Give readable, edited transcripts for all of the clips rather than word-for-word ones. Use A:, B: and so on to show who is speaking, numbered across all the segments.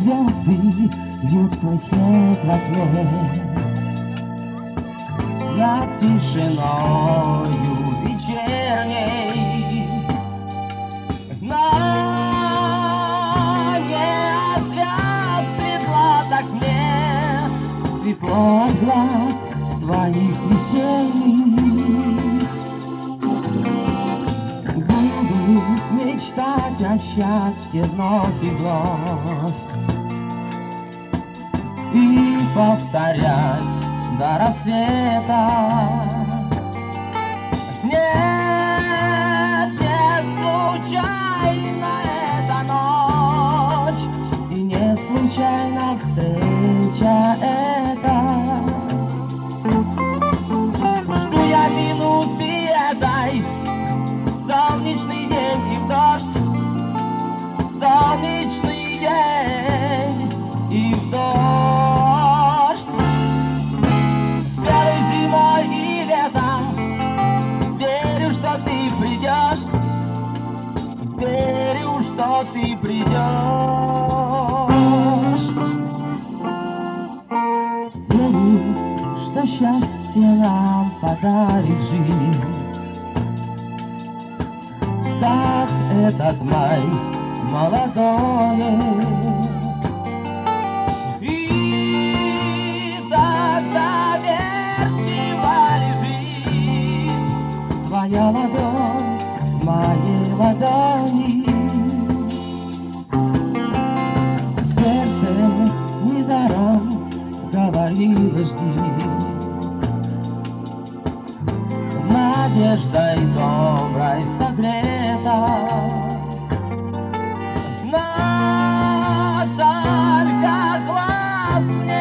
A: звезды льют свой свет во тьме. Над тишиною вечерней на небе светло так мне, светло от глаз твоих весенних. Буду мечтать о счастье вновь и вновь и повторять до рассвета. Нет, не случайна эта ночь, и не случайна встреча эта. Жду я минуты этой, солнечный день и в дождь, солнечный день и в дождь. Белой зимой и летом верю, что ты придешь, верю, что ты придешь. Верю, что счастье нам подарит жизнь, как этот май молодое. И тогда доверчиво лежит твоя ладонь в моей ладони. Сердце недаром говорило жди, надеждой доброй согрета. Но только глаз не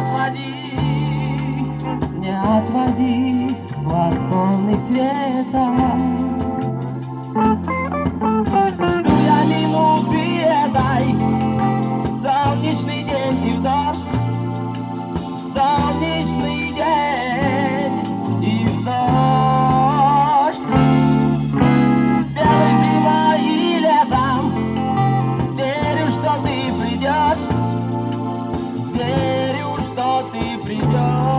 A: отводи глаз полный света. Жду я минуты этой, солнечный день и в дождь, солнечный день и в дождь. Белой зимой и летом верю, что ты придешь, верю, что ты придешь.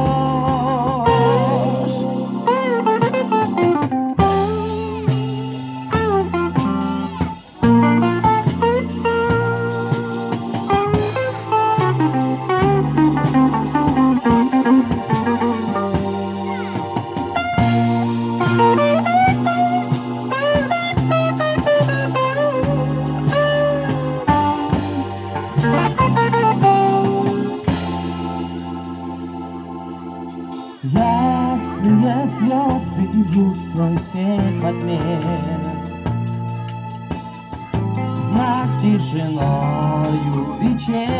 A: Ясные звезды бьют свой свет во тьме, над тишиною вечерней.